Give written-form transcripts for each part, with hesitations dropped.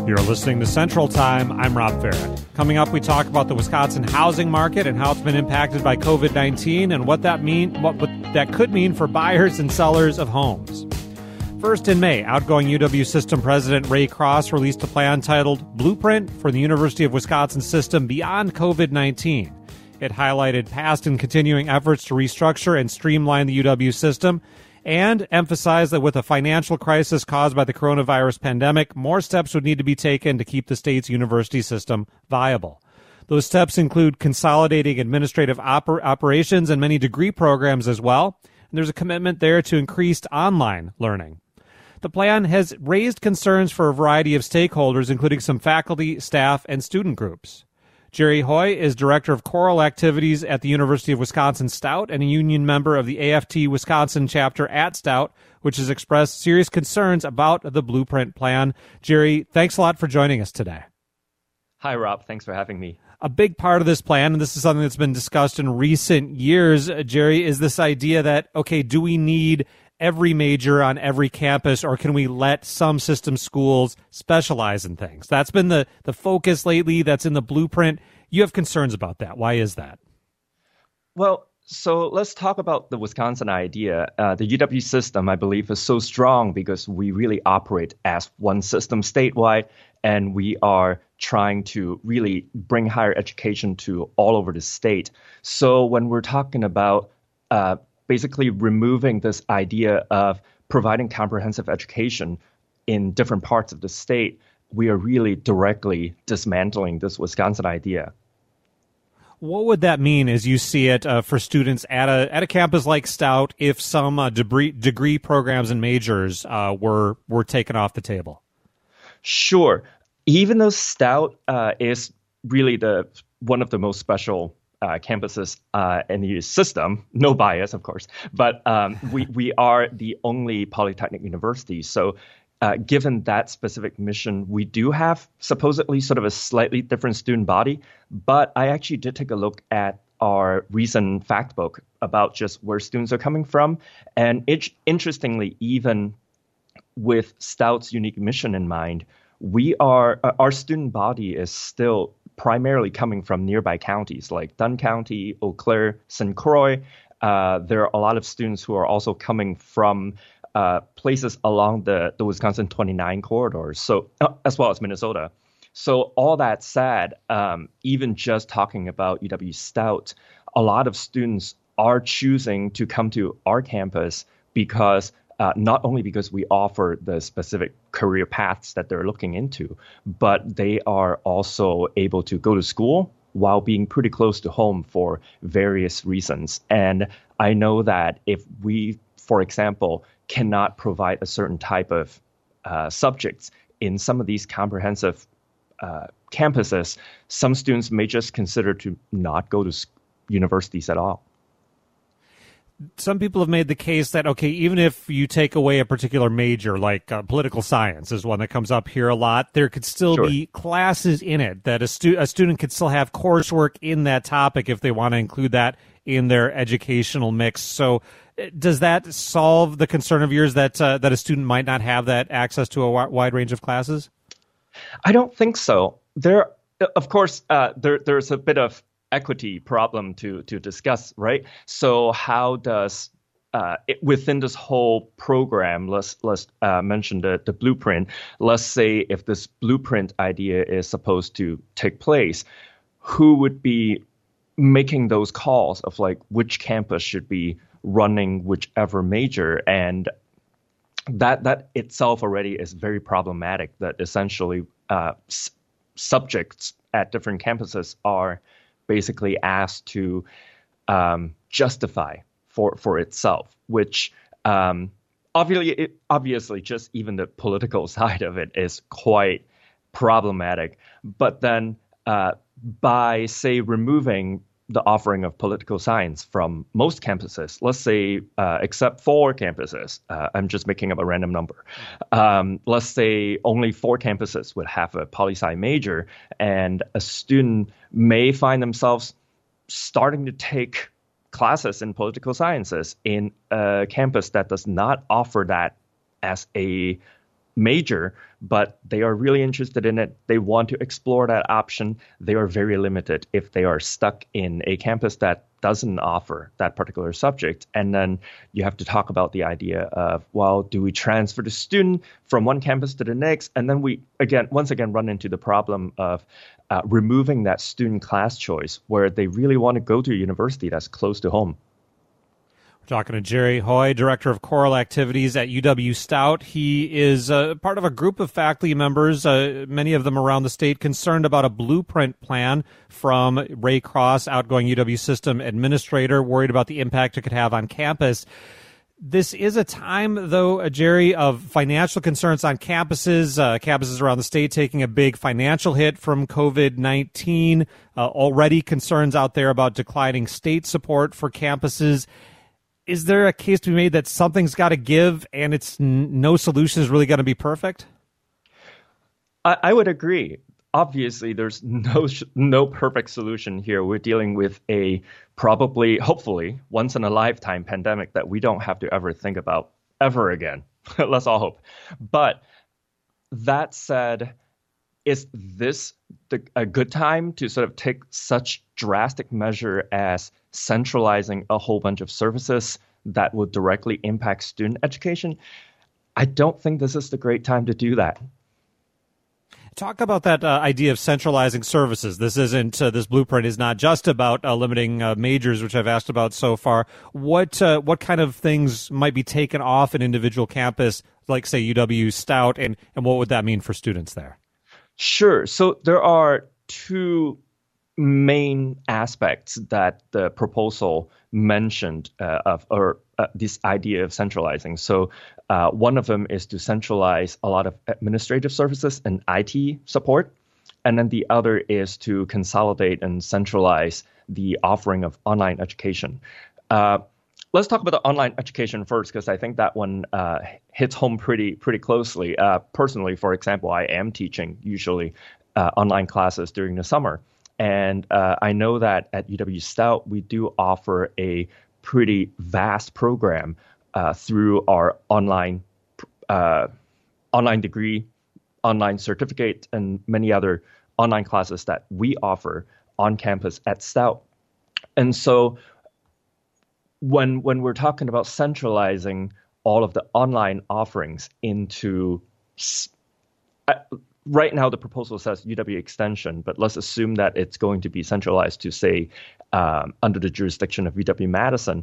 You're listening to Central Time. I'm Rob Farrett. Coming up, we talk about the Wisconsin housing market and how it's been impacted by COVID-19 and what that could mean for buyers and sellers of homes. First, in May, outgoing UW System President Ray Cross released a plan titled Blueprint for the University of Wisconsin System Beyond COVID-19. It highlighted past and continuing efforts to restructure and streamline the UW system and emphasized that with a financial crisis caused by the coronavirus pandemic, more steps would need to be taken to keep the state's university system viable. Those steps include consolidating administrative operations and many degree programs as well. And there's a commitment there to increased online learning. The plan has raised concerns for a variety of stakeholders, including some faculty, staff, and student groups. Jerry Hoy is Director of Choral Activities at the University of Wisconsin Stout and a union member of the AFT Wisconsin chapter at Stout, which has expressed serious concerns about the Blueprint plan. Jerry, thanks a lot for joining us today. Hi, Rob. Thanks for having me. A big part of this plan, and this is something that's been discussed in recent years, Jerry, is this idea that, okay, do we need every major on every campus, or can we let some system schools specialize in things? That's been the focus lately. That's in the Blueprint. You have concerns about that. Why is that? Well, so let's talk about the Wisconsin idea. The UW system, I believe, is so strong because we really operate as one system statewide, and we are trying to really bring higher education to all over the state. So when we're talking about basically removing this idea of providing comprehensive education in different parts of the state, we are really directly dismantling this Wisconsin idea. What would that mean as you see it for students at a campus like Stout if some degree programs and majors were taken off the table? Sure. Even though Stout is really one of the most special campuses in the system, no bias, of course, but we are the only polytechnic university. So given that specific mission, we do have supposedly sort of a slightly different student body. But I actually did take a look at our recent fact book about just where students are coming from. And interestingly, even with Stout's unique mission in mind, our student body is still primarily coming from nearby counties like Dunn County, Eau Claire, St. Croix. There are a lot of students who are also coming from places along the Wisconsin 29 corridors, so as well as Minnesota. So all that said, even just talking about UW Stout, a lot of students are choosing to come to our campus because not only because we offer the specific career paths that they're looking into, but they are also able to go to school while being pretty close to home for various reasons. And I know that if we, for example, cannot provide a certain type of subjects in some of these comprehensive campuses, some students may just consider to not go to universities at all. Some people have made the case that, okay, even if you take away a particular major, like political science is one that comes up here a lot, there could still be classes in it, that a student could still have coursework in that topic if they want to include that in their educational mix. So does that solve the concern of yours that a student might not have that access to a wide range of classes? I don't think so. Of course, there's a bit of equity problem to discuss, right? So how does within this whole program, let's mention the blueprint. Let's say if this blueprint idea is supposed to take place, who would be making those calls of like which campus should be running whichever major? And that itself already is very problematic, that essentially subjects at different campuses are basically asked to justify for itself, which obviously just even the political side of it is quite problematic. But then by, say, removing the offering of political science from most campuses, let's say except 4 campuses, I'm just making up a random number. Let's say only 4 campuses would have a poli-sci major, and a student may find themselves starting to take classes in political sciences in a campus that does not offer that as a major, but they are really interested in it. They want to explore that option. They are very limited if they are stuck in a campus that doesn't offer that particular subject. And then you have to talk about the idea of, well, do we transfer the student from one campus to the next? And then we, once again, run into the problem of removing that student class choice where they really want to go to a university that's close to home. Talking to Jerry Hui, Director of Choral Activities at UW-Stout. He is part of a group of faculty members, many of them around the state, concerned about a blueprint plan from Ray Cross, outgoing UW system administrator, worried about the impact it could have on campus. This is a time, though, Jerry, of financial concerns on campuses, campuses around the state taking a big financial hit from COVID-19, already concerns out there about declining state support for campuses. Is there a case to be made that something's got to give and it's no solution is really going to be perfect? I would agree. Obviously, there's no perfect solution here. We're dealing with a probably, hopefully, once in a lifetime pandemic that we don't have to ever think about ever again. Let's all hope. But that said, is this a good time to sort of take such drastic measure as centralizing a whole bunch of services that will directly impact student education? I don't think this is the great time to do that. Talk about that idea of centralizing services. This blueprint is not just about limiting majors, which I've asked about so far. What kind of things might be taken off an individual campus, like say UW-Stout, and what would that mean for students there? Sure. So there are two main aspects that the proposal mentioned this idea of centralizing. So one of them is to centralize a lot of administrative services and IT support. And then the other is to consolidate and centralize the offering of online education. Let's talk about the online education first, because I think that one hits home pretty closely. Personally, for example, I am teaching usually online classes during the summer. And I know that at UW-Stout, we do offer a pretty vast program through our online degree, online certificate, and many other online classes that we offer on campus at Stout. And so when we're talking about centralizing all of the online offerings into right now, the proposal says UW Extension, but let's assume that it's going to be centralized to, say, under the jurisdiction of UW-Madison.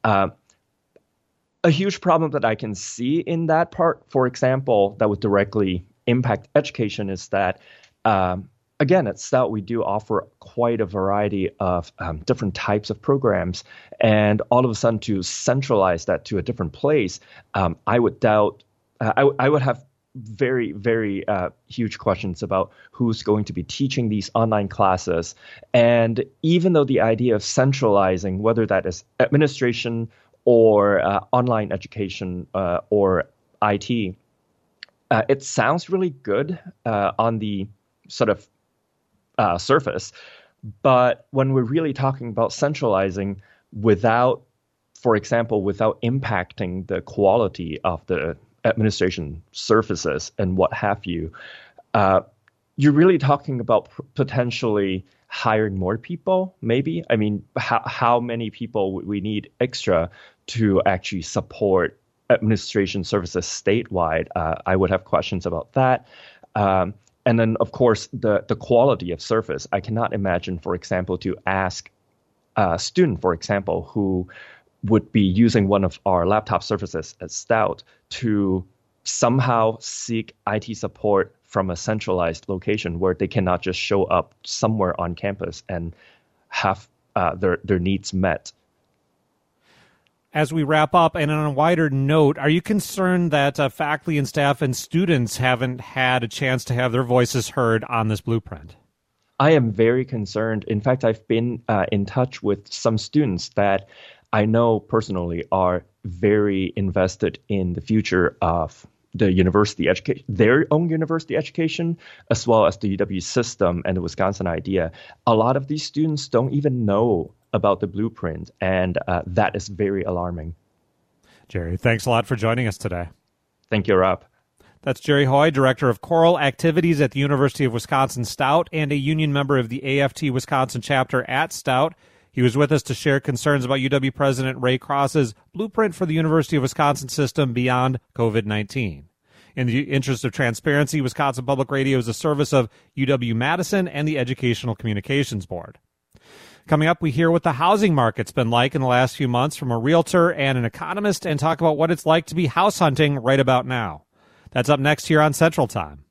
A huge problem that I can see in that part, for example, that would directly impact education is that, again, at Stout, we do offer quite a variety of different types of programs. And all of a sudden, to centralize that to a different place, I would doubt, I would have very, very huge questions about who's going to be teaching these online classes. And even though the idea of centralizing, whether that is administration or online education or IT, it sounds really good on the sort of surface. But when we're really talking about centralizing without, for example, without impacting the quality of the administration services and what have you, you're really talking about potentially hiring more people, maybe. I mean, how many people would we need extra to actually support administration services statewide? I would have questions about that. And then, of course, the quality of service. I cannot imagine, for example, to ask a student, for example, who would be using one of our laptop services at Stout to somehow seek IT support from a centralized location where they cannot just show up somewhere on campus and have their needs met. As we wrap up, and on a wider note, are you concerned that faculty and staff and students haven't had a chance to have their voices heard on this blueprint? I am very concerned. In fact, I've been in touch with some students that I know personally are very invested in the future of the university education, their own university education, as well as the UW system and the Wisconsin idea. A lot of these students don't even know about the blueprint, and that is very alarming. Jerry, thanks a lot for joining us today. Thank you, Rob. That's Jerry Hoy, Director of Choral Activities at the University of Wisconsin-Stout and a union member of the AFT Wisconsin chapter at Stout. He was with us to share concerns about UW President Ray Cross's blueprint for the University of Wisconsin system beyond COVID-19. In the interest of transparency, Wisconsin Public Radio is a service of UW-Madison and the Educational Communications Board. Coming up, we hear what the housing market's been like in the last few months from a realtor and an economist and talk about what it's like to be house hunting right about now. That's up next here on Central Time.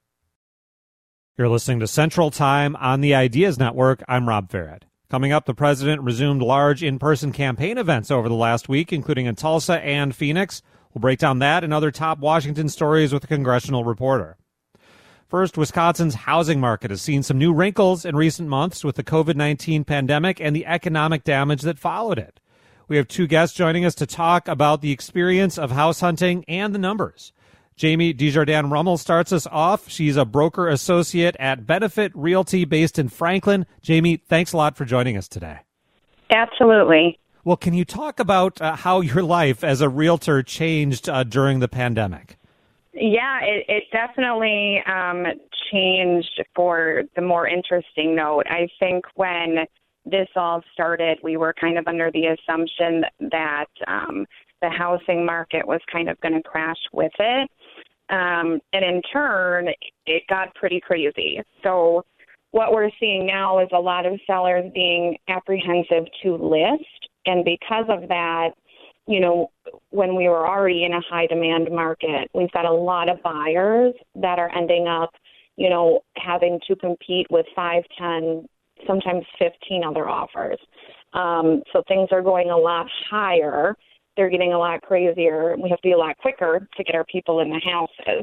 You're listening to Central Time on the Ideas Network. I'm Rob Farrett. Coming up, the president resumed large in-person campaign events over the last week, including in Tulsa and Phoenix. We'll break down that and other top Washington stories with a congressional reporter. First, Wisconsin's housing market has seen some new wrinkles in recent months with the COVID-19 pandemic and the economic damage that followed it. We have two guests joining us to talk about the experience of house hunting and the numbers. Jamie Desjardins Rummel starts us off. She's a broker associate at Benefit Realty based in Franklin. Jamie, thanks a lot for joining us today. Absolutely. Well, can you talk about how your life as a realtor changed during the pandemic? Yeah, it definitely changed for the more interesting note. I think when this all started, we were kind of under the assumption that the housing market was kind of going to crash with it. And in turn, it got pretty crazy. So what we're seeing now is a lot of sellers being apprehensive to list. And because of that, you know, when we were already in a high demand market, we've got a lot of buyers that are ending up, you know, having to compete with 5, 10, sometimes 15 other offers. So things are going a lot higher. They're getting a lot crazier. We have to be a lot quicker to get our people in the houses.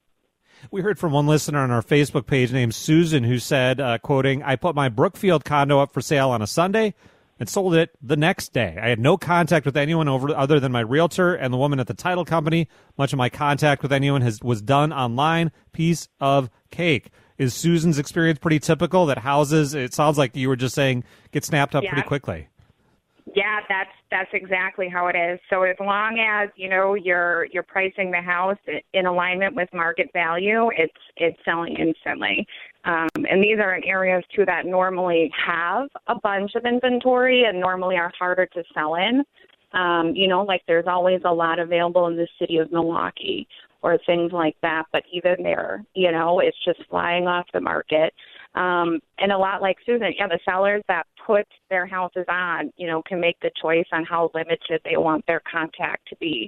We heard from one listener on our Facebook page named Susan who said, quoting, "I put my Brookfield condo up for sale on a Sunday and sold it the next day. I had no contact with anyone other than my realtor and the woman at the title company. Much of my contact with anyone was done online. Piece of cake." Is Susan's experience pretty typical that houses, it sounds like you were just saying, get snapped up pretty quickly? Yeah, that's exactly how it is. So as long as, you know, you're pricing the house in alignment with market value, it's selling instantly. And these are in areas too that normally have a bunch of inventory and normally are harder to sell in. You know, like there's always a lot available in the city of Milwaukee or things like that. But even there, you know, it's just flying off the market. And a lot like Susan, yeah, the sellers that put their houses on, you know, can make the choice on how limited they want their contact to be.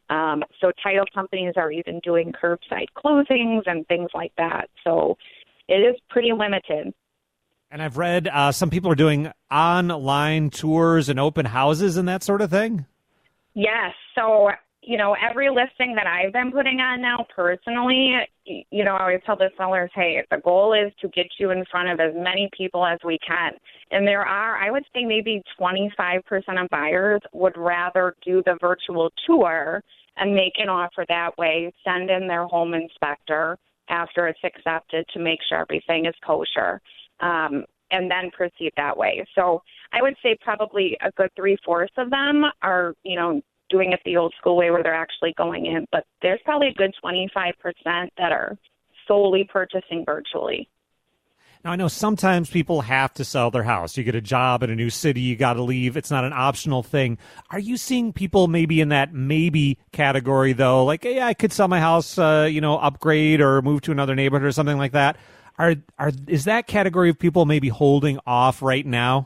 So title companies are even doing curbside closings and things like that. So it is pretty limited. And I've read some people are doing online tours and open houses and that sort of thing. Yes. So, you know, every listing that I've been putting on now personally, you know, I always tell the sellers, hey, the goal is to get you in front of as many people as we can. And there are, I would say maybe 25% of buyers would rather do the virtual tour and make an offer that way, send in their home inspector after it's accepted to make sure everything is kosher, and then proceed that way. So I would say probably a good 3/4 of them are, you know, doing it the old school way where they're actually going in, but there's probably a good 25% that are solely purchasing virtually. Now, I know sometimes people have to sell their house. You get a job in a new city, you got to leave. It's not an optional thing. Are you seeing people maybe in that maybe category, though? Like, hey, I could sell my house, you know, upgrade or move to another neighborhood or something like that. Is that category of people maybe holding off right now?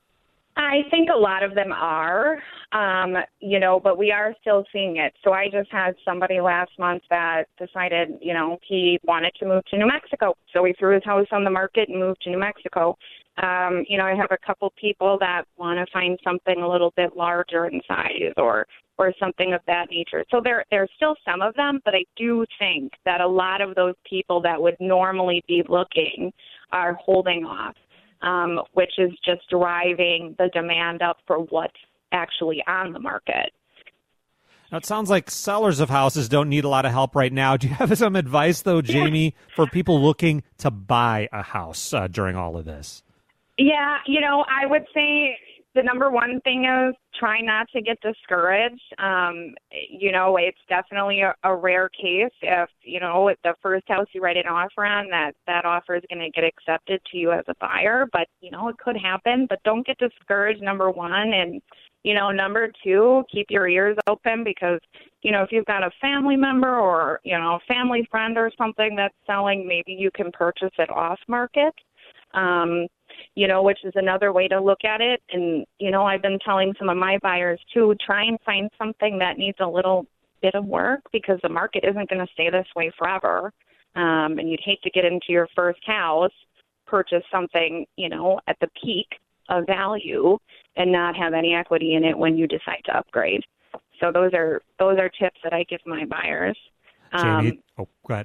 I think a lot of them are, you know, but we are still seeing it. So I just had somebody last month that decided, you know, he wanted to move to New Mexico. So he threw his house on the market and moved to New Mexico. You know, I have a couple people that want to find something a little bit larger in size or something of that nature. So there's still some of them, but I do think that a lot of those people that would normally be looking are holding off. Which is just driving the demand up for what's actually on the market. Now, it sounds like sellers of houses don't need a lot of help right now. Do you have some advice, though, Jamie, for people looking to buy a house during all of this? Yeah, you know, I would say the number one thing is try not to get discouraged. It's definitely a rare case if, the first house you write an offer on, that offer is going to get accepted to you as a buyer. But, it could happen. But don't get discouraged, number one. And, number two, keep your ears open because, if you've got a family member or, a family friend or something that's selling, maybe you can purchase it off market. Which is another way to look at it. And, I've been telling some of my buyers too, try and find something that needs a little bit of work because the market isn't going to stay this way forever. And you'd hate to get into your first house, purchase something, at the peak of value and not have any equity in it when you decide to upgrade. So those are tips that I give my buyers. Jamie, go ahead.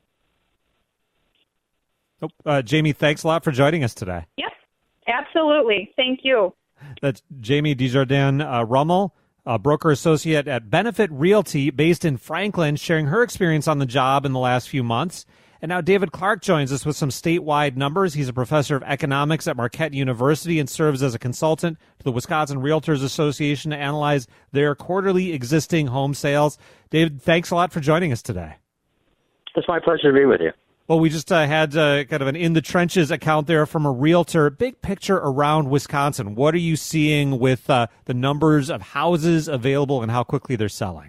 Jamie, thanks a lot for joining us today. Yep, absolutely. Thank you. That's Jamie Desjardins Rummel, a broker associate at Benefit Realty based in Franklin, sharing her experience on the job in the last few months. And now David Clark joins us with some statewide numbers. He's a professor of economics at Marquette University and serves as a consultant to the Wisconsin Realtors Association to analyze their quarterly existing home sales. David, thanks a lot for joining us today. It's my pleasure to be with you. Well, we just had kind of an in-the-trenches account there from a realtor. Big picture around Wisconsin. What are you seeing with the numbers of houses available and how quickly they're selling?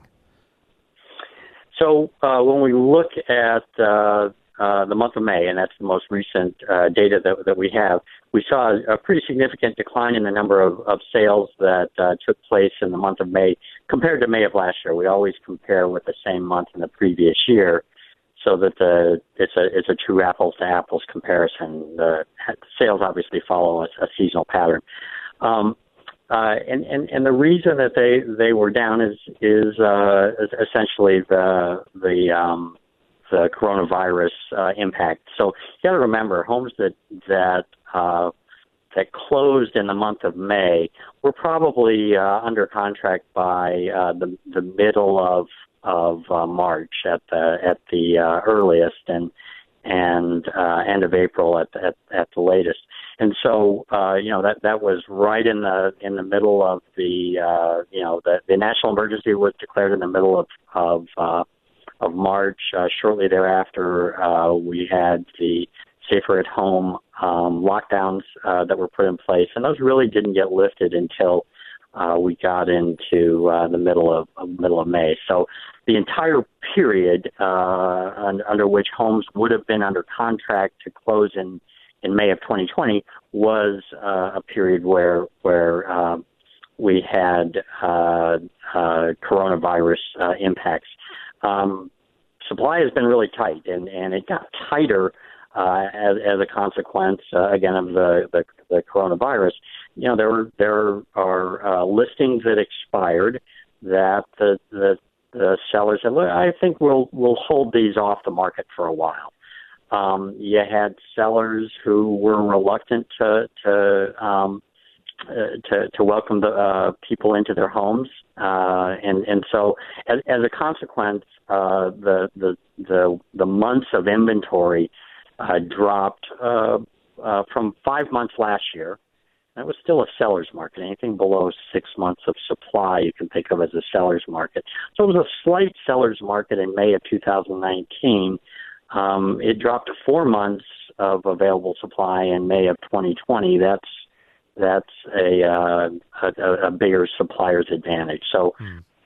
So when we look at the month of May, and that's the most recent data that we have, we saw a pretty significant decline in the number of sales that took place in the month of May compared to May of last year. We always compare with the same month in the previous year, so that it's a true apples to apples comparison. The sales obviously follow a seasonal pattern, and the reason that they were down is essentially the coronavirus impact. So you got to remember, homes that closed in the month of May were probably under contract by the middle of March at the earliest, and end of April at the latest. And so that was right in the middle of the national emergency was declared in the middle of March. Shortly thereafter, we had the safer at home lockdowns that were put in place, and those really didn't get lifted until we got into the middle of May. So the entire period under which homes would have been under contract to close in May of 2020 was a period where we had coronavirus impacts. Supply has been really tight, and it got tighter as a consequence, again, of the coronavirus. There are listings that expired that the sellers said, "Look, I think we'll hold these off the market for a while." You had sellers who were reluctant to welcome the people into their homes, and so as a consequence, the months of inventory dropped from 5 months last year. That was still a seller's market. Anything below 6 months of supply you can think of as a seller's market. So it was a slight seller's market in May of 2019. It dropped to 4 months of available supply in May of 2020. That's a bigger supplier's advantage. So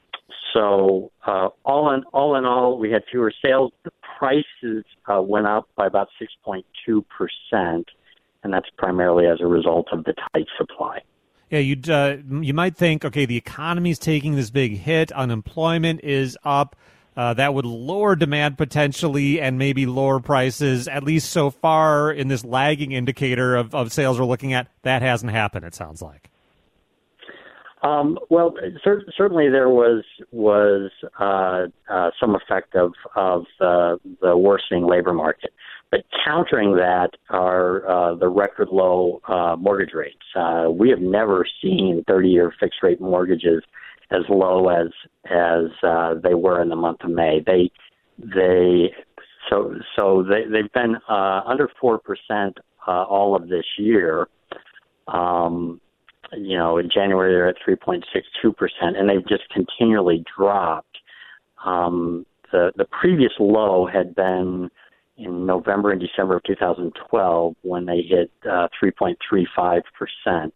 all in all, we had fewer sales. The prices went up by about 6.2%. And that's primarily as a result of the tight supply. Yeah, you might think, okay, the economy's taking this big hit, unemployment is up, that would lower demand potentially and maybe lower prices, at least so far in this lagging indicator of sales we're looking at. That hasn't happened, it sounds like. Well, certainly there was some effect of the worsening labor market. But countering that are the record low mortgage rates. We have never seen 30-year fixed rate mortgages as low as they were in the month of May. They've been under 4% all of this year. in January they're at 3.62%, and they've just continually dropped. The previous low had been in November and December of 2012 when they hit 3.35%.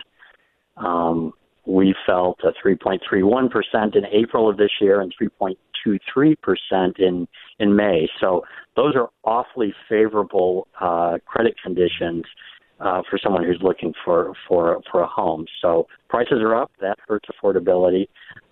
We fell to 3.31% in April of this year and 3.23% in May. So those are awfully favorable credit conditions for someone who's looking for a home. So prices are up. That hurts affordability.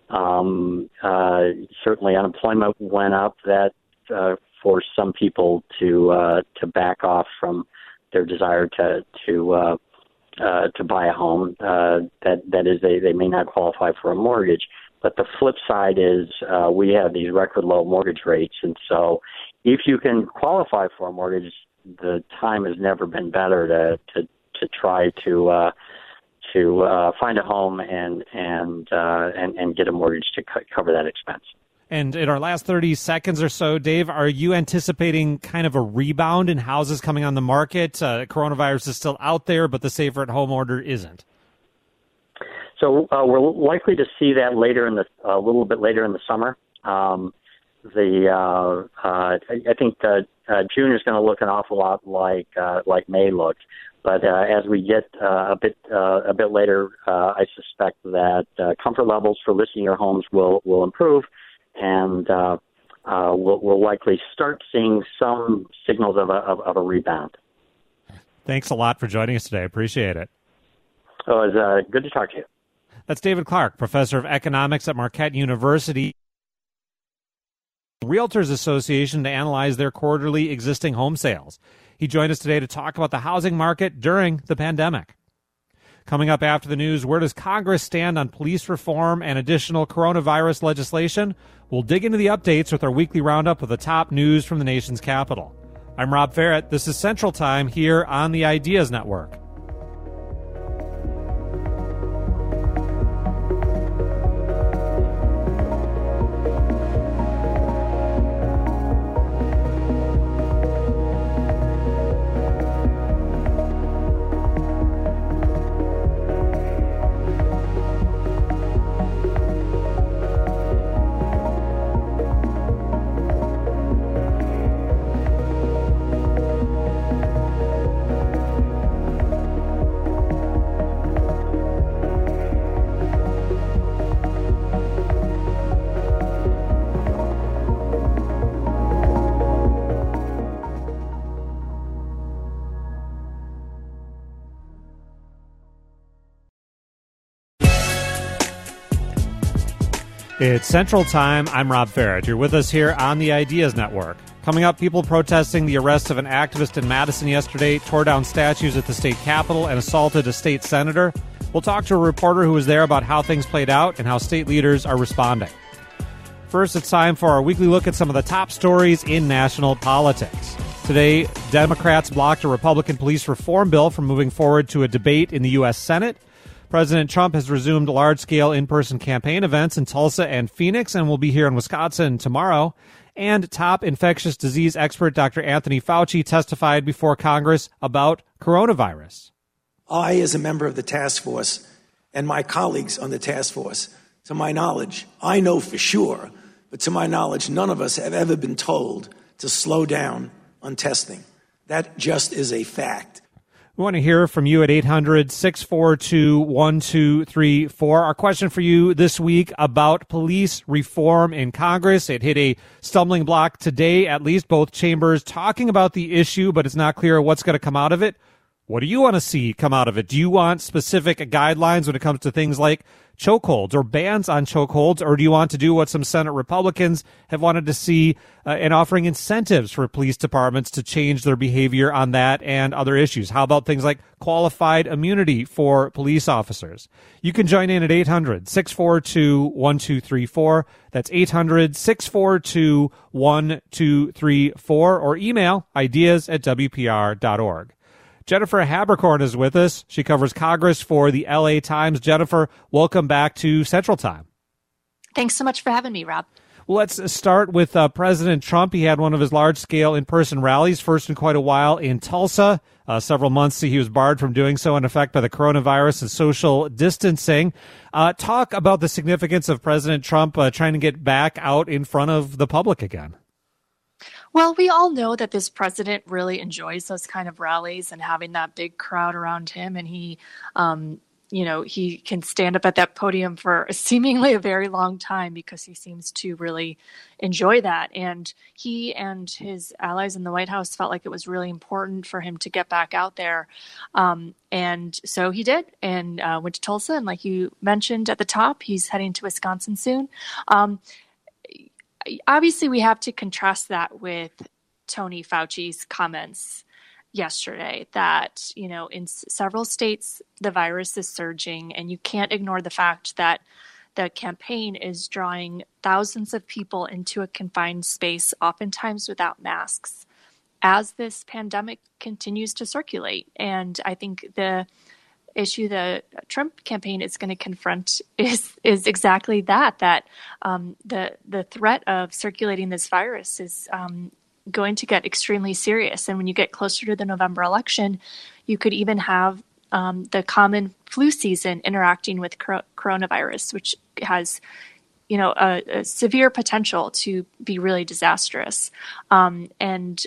Certainly unemployment went up. That forced some people to back off from their desire to buy a home. That is, they may not qualify for a mortgage. But the flip side is we have these record low mortgage rates, and so if you can qualify for a mortgage, the time has never been better to try to find a home and get a mortgage to cover that expense. And in our last 30 seconds or so, Dave, are you anticipating kind of a rebound in houses coming on the market? Coronavirus is still out there, but the safer at home order isn't. So we're likely to see that a little bit later in the summer. I think June is going to look an awful lot like May looked. But as we get a bit later, I suspect that comfort levels for listing your homes will improve, and we'll likely start seeing some signals of a rebound. Thanks a lot for joining us today. I appreciate it. So it was good to talk to you. That's David Clark, professor of economics at Marquette University. Realtors Association to analyze their quarterly existing home sales. He joined us today to talk about the housing market during the pandemic. Coming up after the news, where does Congress stand on police reform and additional coronavirus legislation? We'll dig into the updates with our weekly roundup of the top news from the nation's capital. I'm Rob Ferrett. This is Central Time here on the Ideas Network. It's Central Time. I'm Rob Ferrett. You're with us here on the Ideas Network. Coming up, people protesting the arrest of an activist in Madison yesterday, tore down statues at the state capitol, and assaulted a state senator. We'll talk to a reporter who was there about how things played out and how state leaders are responding. First, it's time for our weekly look at some of the top stories in national politics. Today, Democrats blocked a Republican police reform bill from moving forward to a debate in the U.S. Senate. President Trump has resumed large-scale in-person campaign events in Tulsa and Phoenix and will be here in Wisconsin tomorrow. And top infectious disease expert Dr. Anthony Fauci testified before Congress about coronavirus. I, as a member of the task force, and my colleagues on the task force, to my knowledge, I know for sure, but to my knowledge, none of us have ever been told to slow down on testing. That just is a fact. We want to hear from you at 800-642-1234. Our question for you this week about police reform in Congress. It hit a stumbling block today, at least both chambers talking about the issue, but it's not clear what's going to come out of it. What do you want to see come out of it? Do you want specific guidelines when it comes to things like chokeholds or bans on chokeholds, or do you want to do what some Senate Republicans have wanted to see in offering incentives for police departments to change their behavior on that and other issues? How about things like qualified immunity for police officers? You can join in at 800-642-1234. That's 800-642-1234, or email ideas@wpr.org. Jennifer Haberkorn is with us. She covers Congress for the LA Times. Jennifer, welcome back to Central Time. Thanks so much for having me, Rob. Well, let's start with President Trump. He had one of his large-scale in-person rallies, first in quite a while, in Tulsa. Several months he was barred from doing so, in effect, by the coronavirus and social distancing. Talk about the significance of President Trump trying to get back out in front of the public again. Well, we all know that this president really enjoys those kind of rallies and having that big crowd around him. And he can stand up at that podium for seemingly a very long time because he seems to really enjoy that. And he and his allies in the White House felt like it was really important for him to get back out there. And so he did, and went to Tulsa. And like you mentioned at the top, he's heading to Wisconsin soon. Obviously, we have to contrast that with Tony Fauci's comments yesterday that, in several states, the virus is surging, and you can't ignore the fact that the campaign is drawing thousands of people into a confined space, oftentimes without masks, as this pandemic continues to circulate. And I think the issue the Trump campaign is going to confront is exactly that the threat of circulating this virus is going to get extremely serious. And when you get closer to the November election, you could even have the common flu season interacting with coronavirus, which has a severe potential to be really disastrous. Those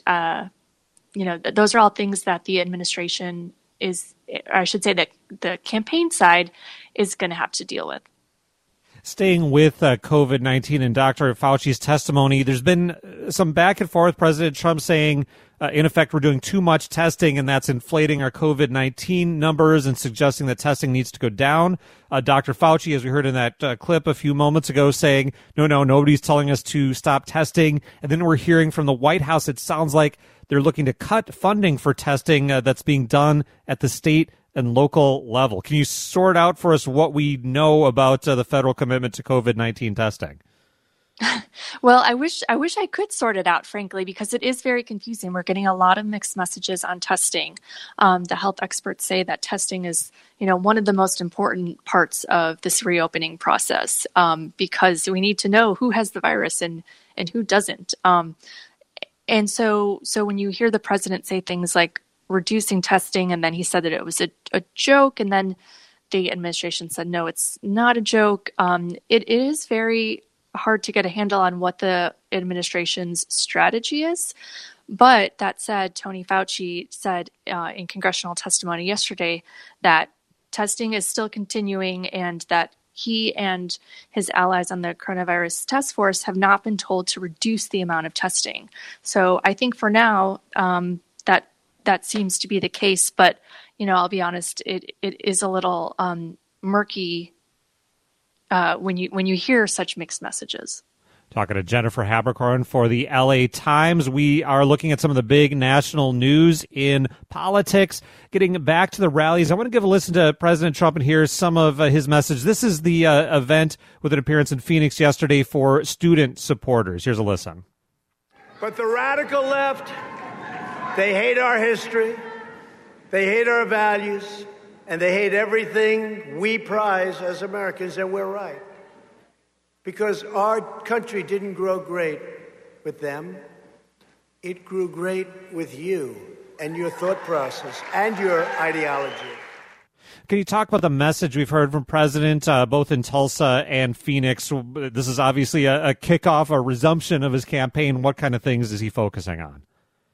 are all things that the administration I should say that the campaign side is going to have to deal with. Staying with COVID-19 and Dr. Fauci's testimony, there's been some back and forth. President Trump saying, in effect, we're doing too much testing and that's inflating our COVID-19 numbers and suggesting that testing needs to go down. Dr. Fauci, as we heard in that clip a few moments ago, saying, no, nobody's telling us to stop testing. And then we're hearing from the White House, it sounds like they're looking to cut funding for testing that's being done at the state and local level. Can you sort out for us what we know about the federal commitment to COVID-19 testing? Well, I wish I could sort it out, frankly, because it is very confusing. We're getting a lot of mixed messages on testing. The health experts say that testing is, one of the most important parts of this reopening process, because we need to know who has the virus and who doesn't. And so when you hear the president say things like reducing testing, and then he said that it was a joke, and then the administration said, no, it's not a joke. It is very hard to get a handle on what the administration's strategy is. But that said, Tony Fauci said in congressional testimony yesterday that testing is still continuing and that he and his allies on the coronavirus task force have not been told to reduce the amount of testing. So I think for now, that seems to be the case. But, I'll be honest, it is a little murky when you hear such mixed messages. Talking to Jennifer Haberkorn for the LA Times. We are looking at some of the big national news in politics. Getting back to the rallies, I want to give a listen to President Trump and hear some of his message. This is the event with an appearance in Phoenix yesterday for student supporters. Here's a listen. But the radical left, they hate our history, they hate our values, and they hate everything we prize as Americans, and we're right. Because our country didn't grow great with them. It grew great with you and your thought process and your ideology. Can you talk about the message we've heard from President both in Tulsa and Phoenix? This is obviously a kickoff, a resumption of his campaign. What kind of things is he focusing on?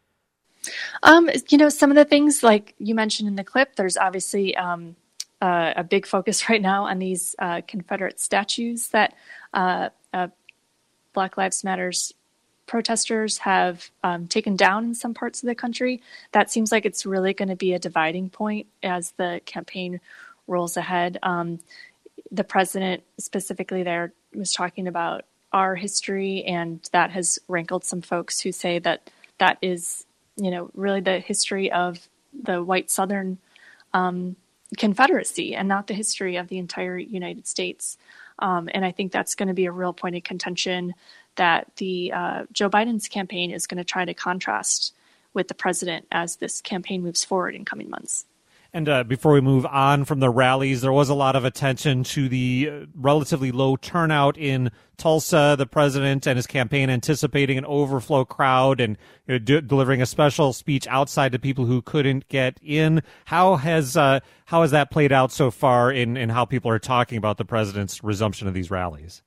Some of the things like you mentioned in the clip, there's obviously a big focus right now on these Confederate statues that Black Lives Matters protesters have taken down in some parts of the country. That seems like it's really going to be a dividing point as the campaign rolls ahead. The president specifically there was talking about our history, and that has rankled some folks who say that is, really the history of the white Southern Confederacy and not the history of the entire United States. And I think that's going to be a real point of contention that the Joe Biden's campaign is going to try to contrast with the president as this campaign moves forward in coming months. And before we move on from the rallies, there was a lot of attention to the relatively low turnout in Tulsa, the president and his campaign anticipating an overflow crowd and delivering a special speech outside to people who couldn't get in. How has that played out so far in how people are talking about the president's resumption of these rallies?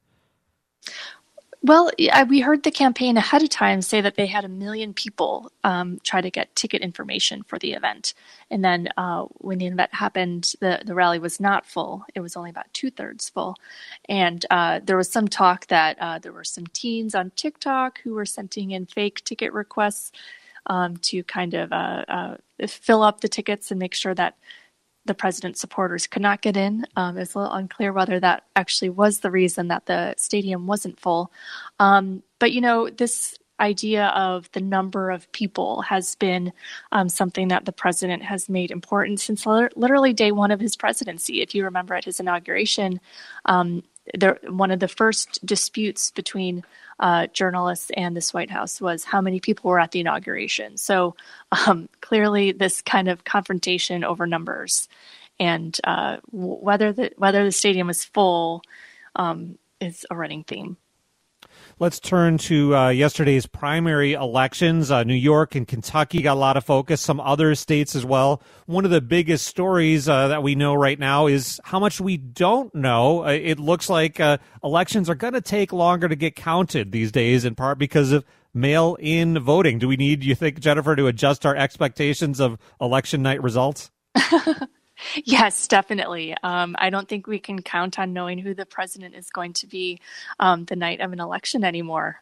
Well, we heard the campaign ahead of time say that they had 1 million people try to get ticket information for the event. And then when the event happened, the rally was not full. It was only about 2/3 full. And there was some talk that there were some teens on TikTok who were sending in fake ticket requests to kind of fill up the tickets and make sure that the president's supporters could not get in. It's a little unclear whether that actually was the reason that the stadium wasn't full. But, this idea of the number of people has been something that the president has made important since literally day one of his presidency. If you remember at his inauguration, one of the first disputes between journalists and this White House was how many people were at the inauguration. So clearly this kind of confrontation over numbers and whether the stadium is full is a running theme. Let's turn to yesterday's primary elections. New York and Kentucky got a lot of focus, some other states as well. One of the biggest stories that we know right now is how much we don't know. It looks like elections are going to take longer to get counted these days, in part because of mail-in voting. Do you think, Jennifer, to adjust our expectations of election night results? Yes, definitely. I don't think we can count on knowing who the president is going to be the night of an election anymore.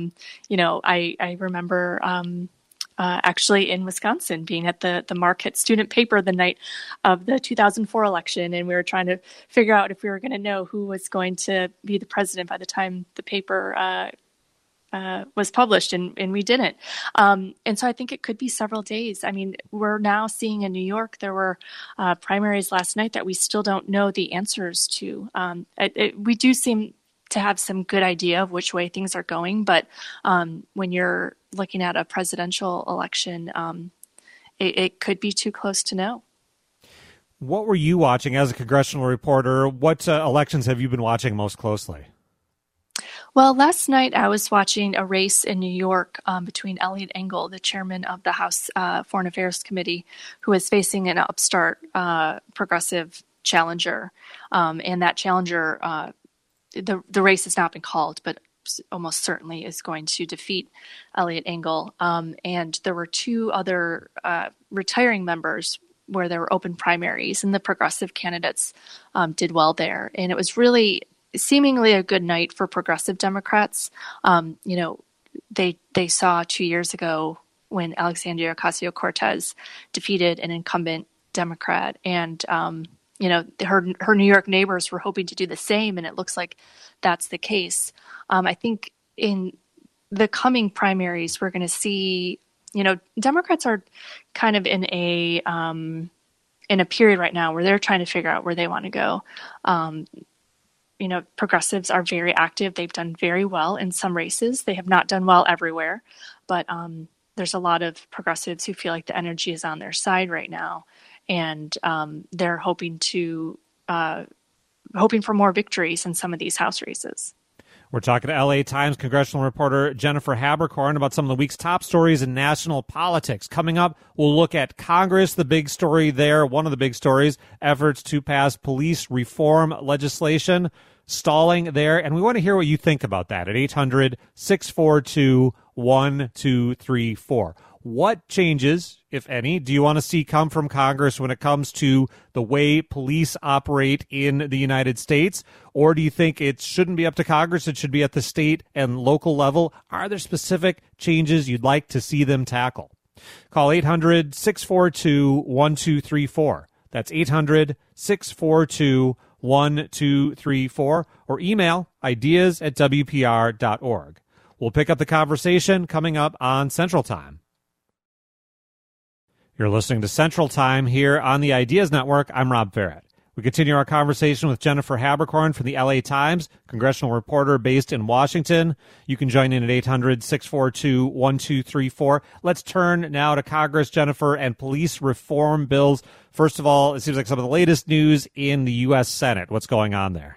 I remember actually in Wisconsin being at the Marquette student paper the night of the 2004 election, and we were trying to figure out if we were going to know who was going to be the president by the time the paper was published, and we didn't. And so I think it could be several days. I mean, we're now seeing in New York, there were primaries last night that we still don't know the answers to. We do seem to have some good idea of which way things are going, but when you're looking at a presidential election, it could be too close to know. What were you watching as a congressional reporter? What elections have you been watching most closely? Well, last night I was watching a race in New York between Eliot Engel, the chairman of the House Foreign Affairs Committee, who is facing an upstart progressive challenger. And that challenger, the race has not been called, but almost certainly is going to defeat Eliot Engel. And there were two other retiring members where there were open primaries, and the progressive candidates did well there. And it was really seemingly a good night for progressive Democrats. They saw 2 years ago when Alexandria Ocasio-Cortez defeated an incumbent Democrat, and her New York neighbors were hoping to do the same, and it looks like that's the case. I think in the coming primaries, we're going to see, Democrats are kind of in a period right now where they're trying to figure out where they want to go. Progressives are very active. They've done very well in some races. They have not done well everywhere, but there's a lot of progressives who feel like the energy is on their side right now, and they're hoping for more victories in some of these House races. We're talking to LA Times congressional reporter Jennifer Haberkorn about some of the week's top stories in national politics. Coming up, we'll look at Congress, the big story there, one of the big stories, efforts to pass police reform legislation, stalling there. And we want to hear what you think about that at 800-642-1234. What changes, if any, do you want to see come from Congress when it comes to the way police operate in the United States? Or do you think it shouldn't be up to Congress, it should be at the state and local level? Are there specific changes you'd like to see them tackle? Call 800-642-1234. That's 800-642-1234. Or email ideas@wpr.org. We'll pick up the conversation coming up on Central Time. You're listening to Central Time here on the Ideas Network. I'm Rob Farrett. We continue our conversation with Jennifer Haberkorn from the LA Times, congressional reporter based in Washington. You can join in at 800-642-1234. Let's turn now to Congress, Jennifer, and police reform bills. First of all, it seems like some of the latest news in the U.S. Senate. What's going on there?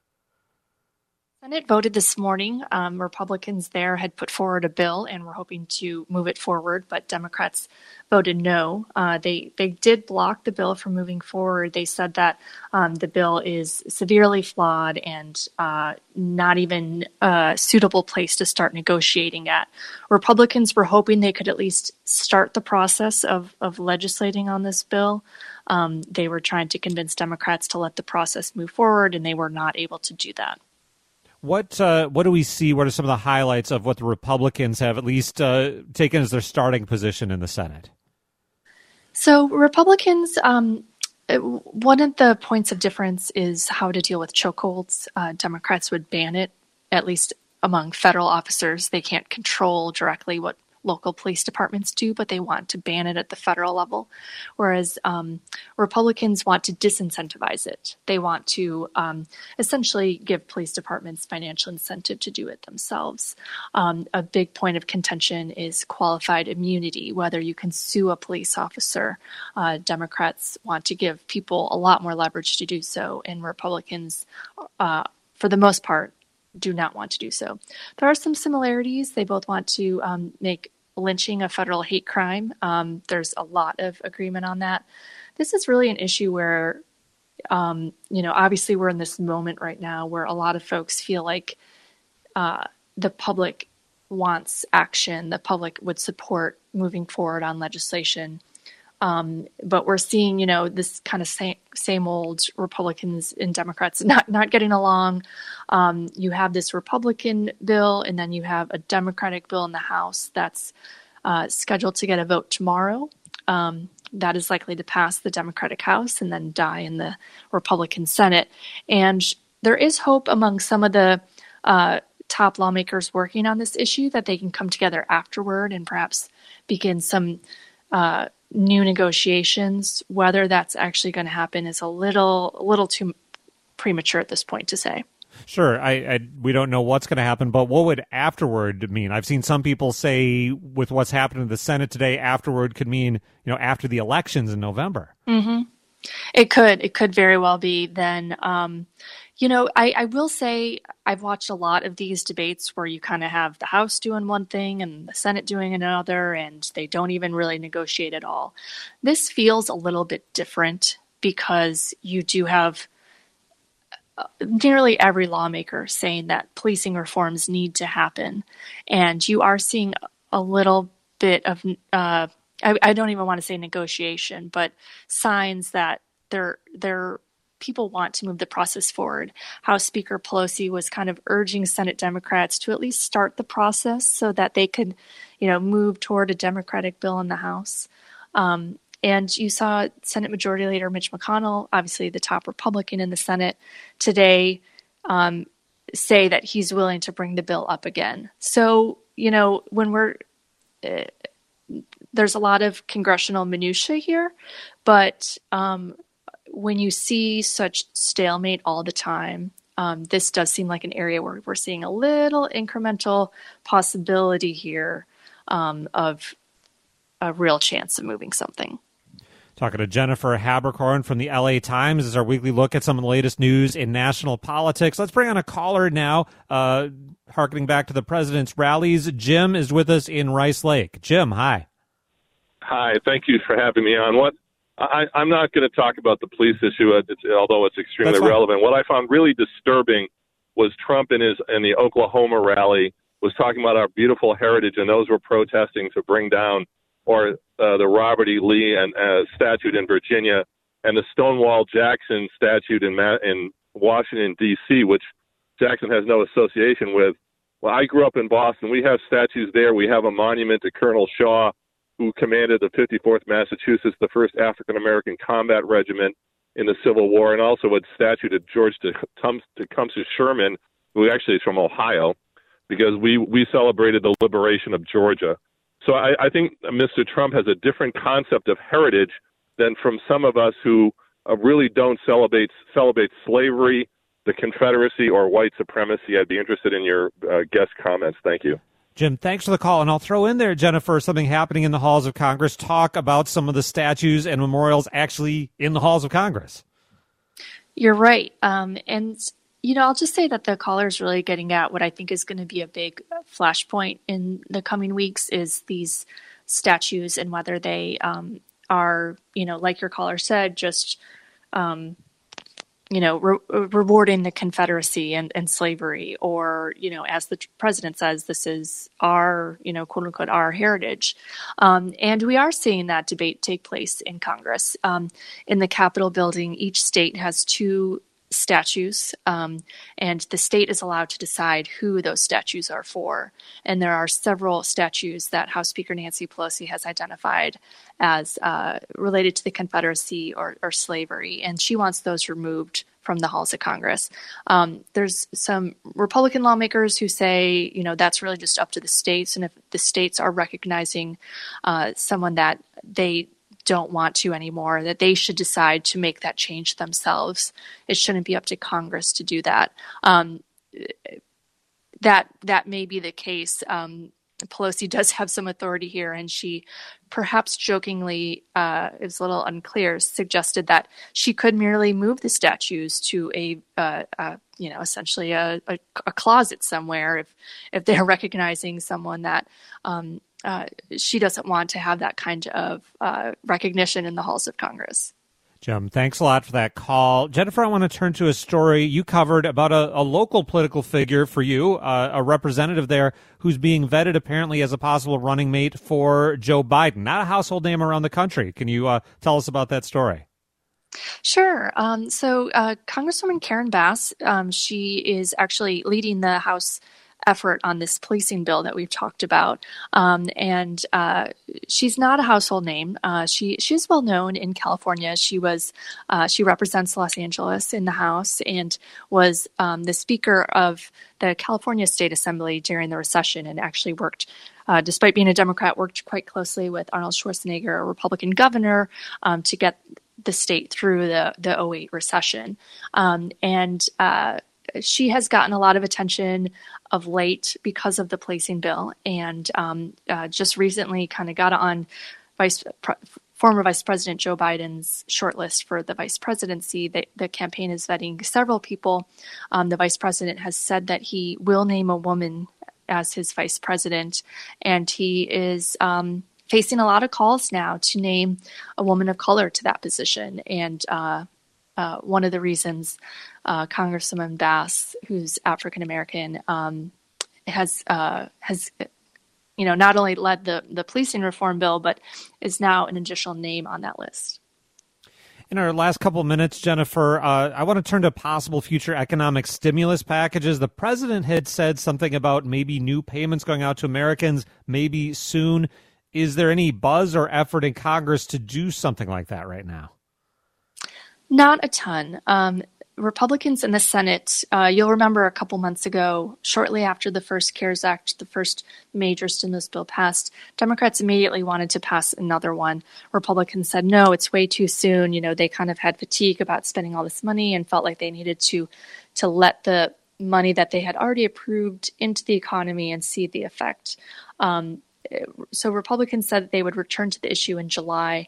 Senate voted this morning. Republicans there had put forward a bill and were hoping to move it forward, but Democrats voted no. They did block the bill from moving forward. They said that the bill is severely flawed and not even a suitable place to start negotiating at. Republicans were hoping they could at least start the process of legislating on this bill. They were trying to convince Democrats to let the process move forward, and they were not able to do that. What do we see? What are some of the highlights of what the Republicans have at least taken as their starting position in the Senate? So Republicans, one of the points of difference is how to deal with chokeholds. Democrats would ban it, at least among federal officers. They can't control directly what local police departments do, but they want to ban it at the federal level, whereas Republicans want to disincentivize it. They want to essentially give police departments financial incentive to do it themselves. A big point of contention is qualified immunity, whether you can sue a police officer. Democrats want to give people a lot more leverage to do so, and Republicans, for the most part, do not want to do so. There are some similarities. They both want to make lynching a federal hate crime. There's a lot of agreement on that. This is really an issue where, obviously we're in this moment right now where a lot of folks feel like the public wants action. The public would support moving forward on legislation. But we're seeing, this kind of same old Republicans and Democrats not getting along. You have this Republican bill, and then you have a Democratic bill in the House that's scheduled to get a vote tomorrow. That is likely to pass the Democratic House and then die in the Republican Senate. And there is hope among some of the top lawmakers working on this issue that they can come together afterward and perhaps begin some new negotiations. Whether that's actually going to happen is a little too premature at this point to say. Sure, we don't know what's going to happen, but what would afterward mean? I've seen some people say with what's happened in the Senate today, afterward could mean, after the elections in November. Mm-hmm. It could very well be then. I will say I've watched a lot of these debates where you kind of have the House doing one thing and the Senate doing another, and they don't even really negotiate at all. This feels a little bit different because you do have nearly every lawmaker saying that policing reforms need to happen. And you are seeing a little bit of, I don't even want to say negotiation, but signs that they're people want to move the process forward. House Speaker Pelosi was kind of urging Senate Democrats to at least start the process so that they could, move toward a Democratic bill in the House. And you saw Senate Majority Leader Mitch McConnell, obviously the top Republican in the Senate, today say that he's willing to bring the bill up again. So, when there's a lot of congressional minutia here, but when you see such stalemate all the time, this does seem like an area where we're seeing a little incremental possibility here of a real chance of moving something. Talking to Jennifer Haberkorn from the LA Times is our weekly look at some of the latest news in national politics. Let's bring on a caller now, harkening back to the president's rallies. Jim is with us in Rice Lake. Jim, hi. Hi, thank you for having me on. I'm not going to talk about the police issue, although it's extremely relevant. What I found really disturbing was Trump in the Oklahoma rally was talking about our beautiful heritage, and those were protesting to bring down the Robert E. Lee and statue in Virginia, and the Stonewall Jackson statue in Washington, D.C., which Jackson has no association with. Well, I grew up in Boston. We have statues there. We have a monument to Colonel Shaw, who commanded the 54th Massachusetts, the first African-American combat regiment in the Civil War, and also a statue to George Tecumseh Sherman, who actually is from Ohio, because we celebrated the liberation of Georgia. So I think Mr. Trump has a different concept of heritage than from some of us who really don't celebrate slavery, the Confederacy, or white supremacy. I'd be interested in your guest comments. Thank you. Jim, thanks for the call. And I'll throw in there, Jennifer, something happening in the halls of Congress. Talk about some of the statues and memorials actually in the halls of Congress. You're right. And, I'll just say that the caller is really getting at what I think is going to be a big flashpoint in the coming weeks is these statues and whether they are, like your caller said, just rewarding the Confederacy and slavery, or, as the president says, this is our, quote unquote, our heritage. And we are seeing that debate take place in Congress. In the Capitol building, each state has 2 statues, and the state is allowed to decide who those statues are for. And there are several statues that House Speaker Nancy Pelosi has identified as related to the Confederacy or slavery, and she wants those removed from the halls of Congress. There's some Republican lawmakers who say, that's really just up to the states, and if the states are recognizing someone that they don't want to anymore, that they should decide to make that change themselves. It shouldn't be up to Congress to do that. That may be the case. Pelosi does have some authority here, and she, perhaps jokingly, it was a little unclear, suggested that she could merely move the statues to essentially a closet somewhere if they're recognizing someone that she doesn't want to have that kind of recognition in the halls of Congress. Jim, thanks a lot for that call. Jennifer, I want to turn to a story you covered about a local political figure for you, a representative there who's being vetted apparently as a possible running mate for Joe Biden. Not a household name around the country. Can you tell us about that story? Sure. So Congresswoman Karen Bass, she is actually leading the House effort on this policing bill that we've talked about. And she's not a household name. She's well known in California. She represents Los Angeles in the House and was the Speaker of the California State Assembly during the recession, and actually worked, despite being a Democrat, worked quite closely with Arnold Schwarzenegger, a Republican governor, to get the state through the 2008 recession. She has gotten a lot of attention of late because of the policing bill, and just recently kind of got on former Vice President Joe Biden's shortlist for the vice presidency. The campaign is vetting several people. The vice president has said that he will name a woman as his vice president, and he is facing a lot of calls now to name a woman of color to that position. And one of the reasons Congresswoman Bass, who's African American, has not only led the policing reform bill, but is now an additional name on that list. In our last couple of minutes, Jennifer, I want to turn to possible future economic stimulus packages. The president had said something about maybe new payments going out to Americans maybe soon. Is there any buzz or effort in Congress to do something like that right now? Not a ton. Republicans in the Senate, you'll remember a couple months ago, shortly after the first CARES Act, the first major stimulus bill passed, Democrats immediately wanted to pass another one. Republicans said, no, it's way too soon. They kind of had fatigue about spending all this money and felt like they needed to let the money that they had already approved into the economy and see the effect. So Republicans said that they would return to the issue in July.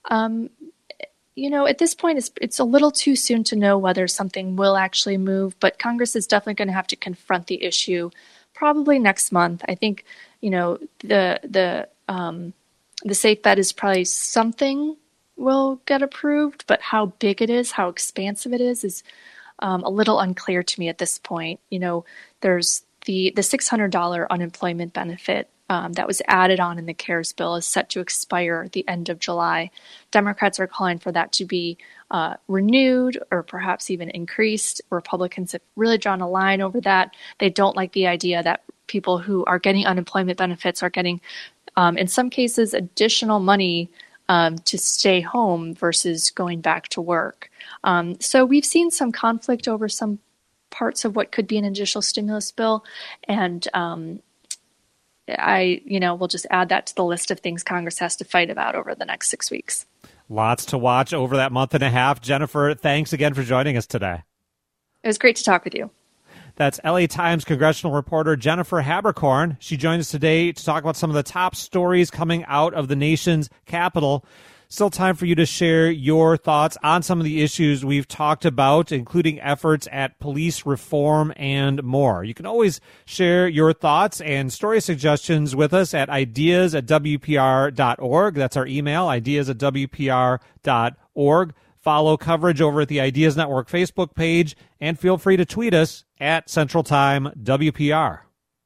At this point, it's a little too soon to know whether something will actually move, but Congress is definitely going to have to confront the issue probably next month. I think, the safe bet is probably something will get approved, but how big it is, how expansive it is a little unclear to me at this point. There's the $600 unemployment benefit that was added on in the CARES bill is set to expire at the end of July. Democrats are calling for that to be renewed or perhaps even increased. Republicans have really drawn a line over that. They don't like the idea that people who are getting unemployment benefits are getting, in some cases, additional money to stay home versus going back to work. So we've seen some conflict over some parts of what could be an additional stimulus bill, and we'll just add that to the list of things Congress has to fight about over the next 6 weeks. Lots to watch over that month and a half. Jennifer, thanks again for joining us today. It was great to talk with you. That's LA Times congressional reporter Jennifer Haberkorn. She joined us today to talk about some of the top stories coming out of the nation's capital. Still time for you to share your thoughts on some of the issues we've talked about, including efforts at police reform and more. You can always share your thoughts and story suggestions with us at ideas@wpr.org. That's our email, ideas@wpr.org. Follow coverage over at the Ideas Network Facebook page, and feel free to tweet us at Central Time WPR.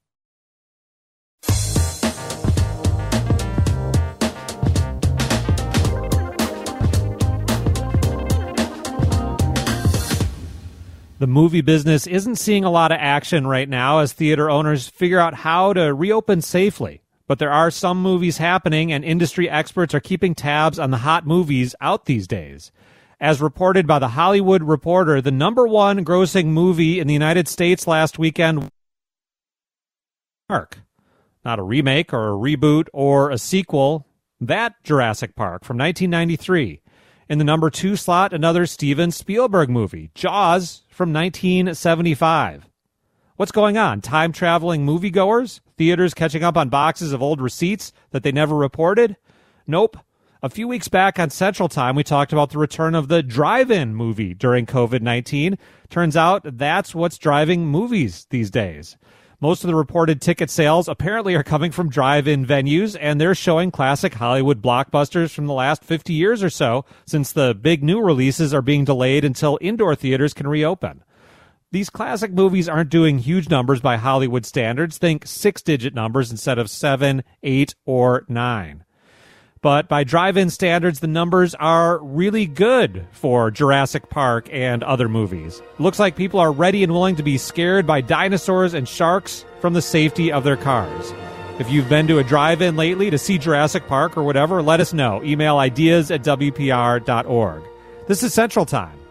The movie business isn't seeing a lot of action right now as theater owners figure out how to reopen safely. But there are some movies happening, and industry experts are keeping tabs on the hot movies out these days. As reported by The Hollywood Reporter, the number one grossing movie in the United States last weekend, Park. Not a remake or a reboot or a sequel. That Jurassic Park from 1993. In the number 2 slot, another Steven Spielberg movie, Jaws from 1975. What's going on? Time-traveling moviegoers? Theaters catching up on boxes of old receipts that they never reported? Nope. A few weeks back on Central Time, we talked about the return of the drive-in movie during COVID-19. Turns out that's what's driving movies these days. Most of the reported ticket sales apparently are coming from drive-in venues, and they're showing classic Hollywood blockbusters from the last 50 years or so, since the big new releases are being delayed until indoor theaters can reopen. These classic movies aren't doing huge numbers by Hollywood standards. Think 6-digit numbers instead of 7, 8, or 9. But by drive-in standards, the numbers are really good for Jurassic Park and other movies. Looks like people are ready and willing to be scared by dinosaurs and sharks from the safety of their cars. If you've been to a drive-in lately to see Jurassic Park or whatever, let us know. Email ideas@wpr.org. This is Central Time.